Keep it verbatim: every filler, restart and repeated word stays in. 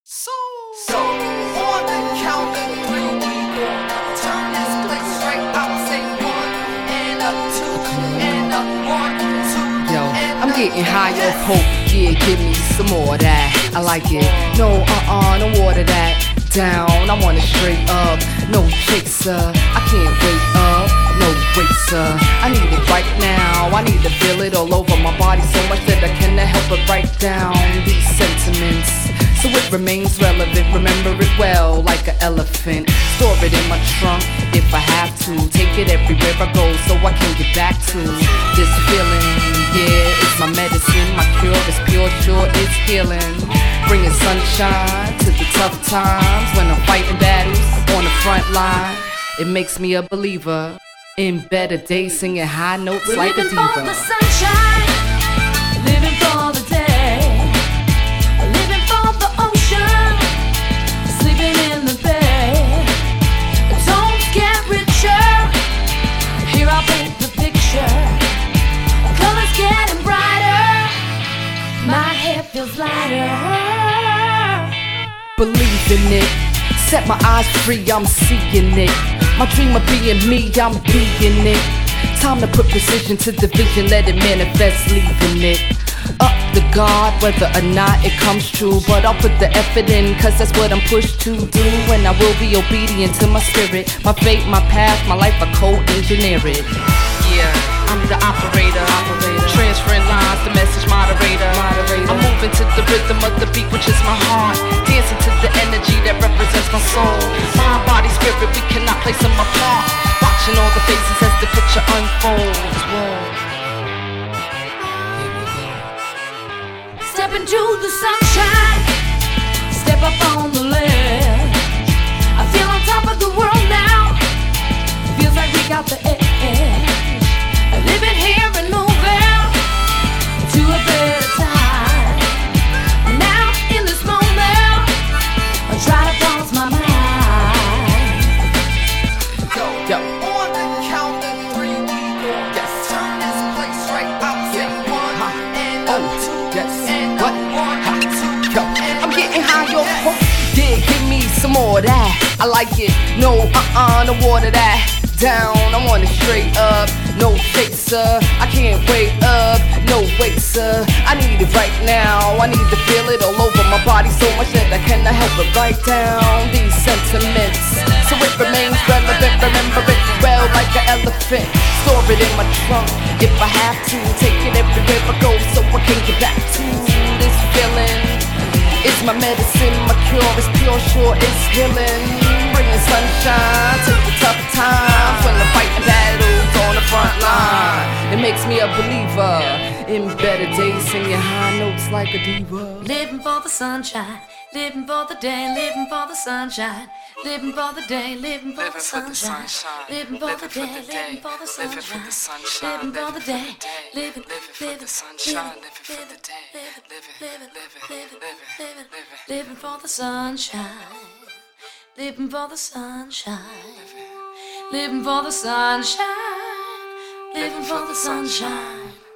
So, so on the count of three, we gon' turn this place right out. Say one and up, two and up, one, two. Yo, and I'm up, getting high yes. off hope. Yeah, give me some more of that. I like it. No, uh-uh, no water that down. I want it straight up. No chaser. I can't wait up. No racer. I need it right now. I need to feel it all over my body so much that I cannot help but write down these sentiments, so it remains relevant. Remember it well like an elephant. Store it in my trunk if I have to. Take it everywhere I go so I can get back to this feeling. Yeah, it's my medicine, my cure is pure, sure it's healing. Bringing sunshine to the tough times when I'm fighting battles on the front line. It makes me a believer in better days, singing high notes We're like a living diva. for the sunshine, living for the day, living for the ocean, sleeping in the bed. Don't get richer, here I paint the picture. Colors getting brighter, my head feels lighter. Believe in it, set my eyes free, I'm seeing it. My dream of being me, I'm being it. Time to put precision to the vision, let it manifest, leaving it up to God, whether or not it comes true. But I'll put the effort in, cause that's what I'm pushed to do. And I will be obedient to my spirit, my fate, my path, my life, I co-engineer it. Yeah, I'm the operator, operator. Transferring lines, the message moderator. moderator. I'm moving to the rhythm of the beat, which is my heart. Dancing to the energy that represents my soul. Mind, body, spirit, we cannot place them apart. Watching all the faces as the picture unfolds. Whoa. Step into the sunshine, step up on the ledge. I feel on top of the world now, feels like we got the edge. Living here and moving to a better time. Now in this moment, I try to pause my mind. Yo, Yo. on the count of three, we gon' Yes. turn this place right out. Say Yeah. one Huh. and Oh, up, two yes. and What? up, one, Ha. two Yo, and I'm up, getting high off yes. hope. Yeah, give me some more of that. I like it. No, uh-uh, no water that down. I want it straight up. No chaser. I can't wait up. No waster. I need it right now. I need to feel it all over my body so much that I cannot help but write down these sentiments, so it remains relevant. Remember it well like an elephant. Store it in my trunk if I have to. Take it everywhere I go so I can get back to this feeling. It's my medicine, my cure is pure, sure it's healing. Bringing sunshine to the tough times when I'm fighting battles on the front line. It makes me a believer in better days, singing high notes like a diva. Living for the sunshine, living for the day, living for the sunshine, living for the day, living for the sunshine, living for the day, living for the sunshine, living for the day, living, living, living, living, living, living, living, living for the sunshine, living for the sunshine, living for the sunshine, living for the sunshine.